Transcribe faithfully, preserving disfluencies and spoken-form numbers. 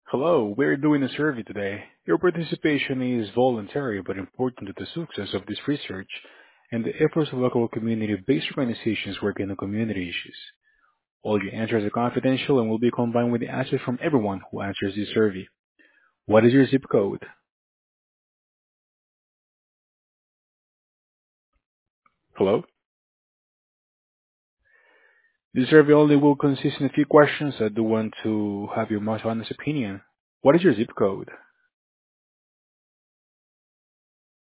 Hello, we're doing a survey today. Your participation is voluntary but important to the success of this research and the efforts of local community-based organizations working on community issues. All your answers are confidential and will be combined with the answers from everyone who answers this survey. What is your zip code? Hello? This survey only will consist in a few questions. I do want to have your most honest opinion. What is your zip code?